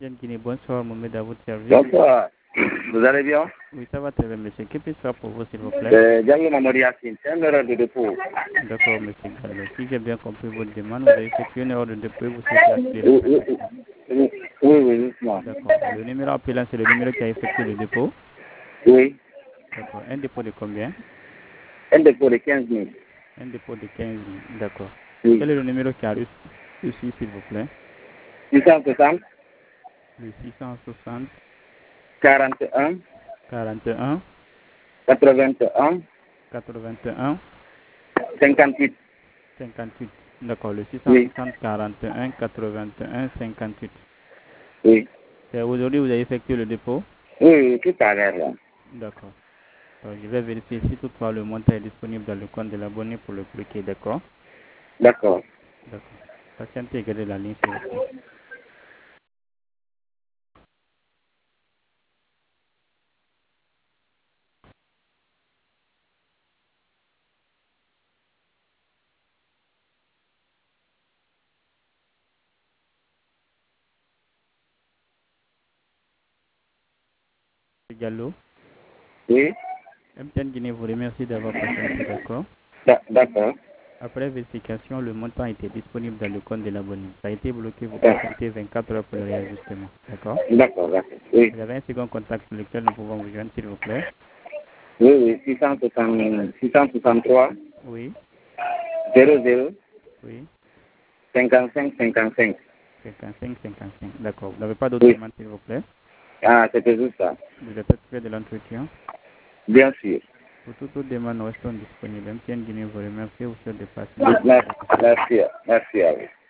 Bien Guinée, bonsoir, Mohamed, à votre service. Bonsoir. Vous allez bien? Oui, ça va très bien, monsieur. Que puis-je faire pour vous, s'il vous plaît? Diallo Mamadou Yassine, c'est une erreur de dépôt. D'accord, monsieur Gallo. Si j'ai bien compris votre demande, vous avez effectué une erreur de dépôt et vous souhaitez activer la prestation. Oui, justement. D'accord. Le numéro appelant, c'est le numéro qui a effectué le dépôt. Oui. D'accord. Un dépôt de combien? Un dépôt de 15 000. Un dépôt de 15 000. D'accord. Oui. Quel est le numéro qui a reçu, s'il vous plaît? 660 Le 660 41 41 81 81 58. 58. D'accord. Le Oui. 660 41 81 58. Oui. C'est aujourd'hui vous avez effectué le dépôt? Oui, tout à l'heure là. D'accord. Je vais vérifier si toutefois le montant est disponible dans le compte de l'abonné pour le bloquer, d'accord? D'accord. D'accord. Patientez et gardez la ligne, s'il vous plaît. Gallo, Oui. MTN Guinée vous remercie d'avoir patienté, d'accord? D'accord. Après vérification, le montant était disponible dans le compte de l'abonné. Ça a été bloqué, vous patientez 24 heures pour le réajustement, d'accord? D'accord, d'accord. Oui. Vous avez un second contact sur lequel nous pouvons vous joindre, s'il vous plaît? Oui, 663 Oui, 00 oui, 55 55. 55 55. D'accord. Vous n'avez pas d'autres Oui. demandes, s'il vous plaît? Ah, c'était juste ça. Vous êtes satisfait de l'entretien? Bien sûr. Pour toute autre demande, nous restons disponibles. MTN Guinée vous remercie. Vous souhaite de passer une bonne Merci, journée. merci à vous.